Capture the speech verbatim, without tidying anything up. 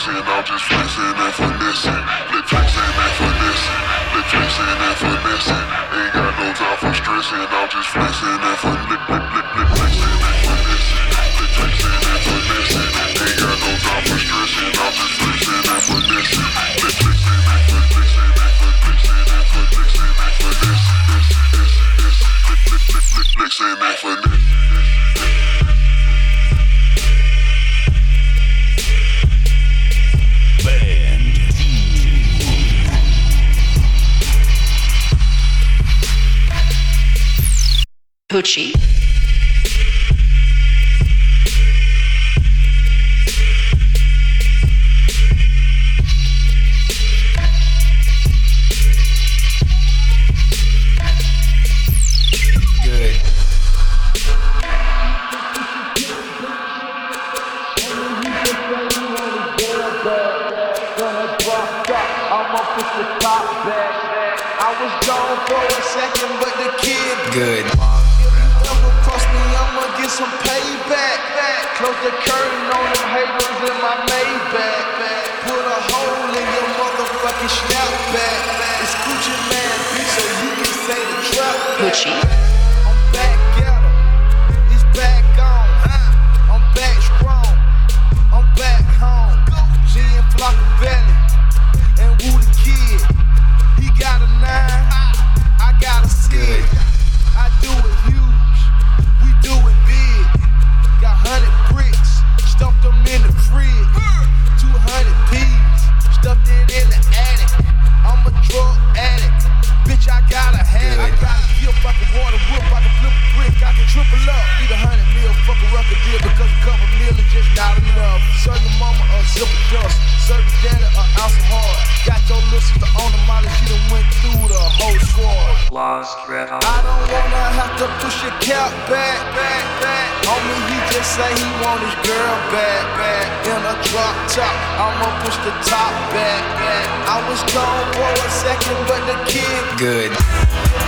stressing, I'm just flexing and finessing. Flip flexing and finessing. Flip flexing and finessing. Ain't got no time for stressing, I'm just flexing and fin- flip flip flip flip flexing and finessing. Flip flexing and finessing. Ain't got no time for stressing, I'm just flexing and finessing. Flip flexing and fin- flexing and fin- flexing and fin- flexing and finessing. Flip flip flip flip flexing and finessing. Hoochie. Good. I was gone for a second, but the kid Good. Ever cross me, I'ma get some payback. Close the curtain on them haters in my Maybach. Put a hole in your motherfucking snapback. It's Gucci Man, bitch, so you can say the trap. Hoochie. I'm back at 'em. It's back on. I'm back strong. I'm back home. G and Flockavelli and Woo the Kid. He got a nine. I got a six. I do it huge, we do it big. Got hundred bricks, stuffed them in the fridge. Two hundred P's, stuffed it in the attic. I'm a drug addict, bitch. I gotta have it. I got a gift, I can water whoop, I can flip a brick, I can triple up. Need a hundred mil, fuck a record deal because a couple mil is just not enough. Serve your mama a zipper dust, serve your daddy an ounce of hard. Got your little sister on the molly, she done went through the whole squad. Lost Red Hot. I don't wanna have to push your cap back, back, back. Homie, he just say he want his girl back, back. In a drop top, I'ma push the top back, back. I was gone for a second, but the kid Good.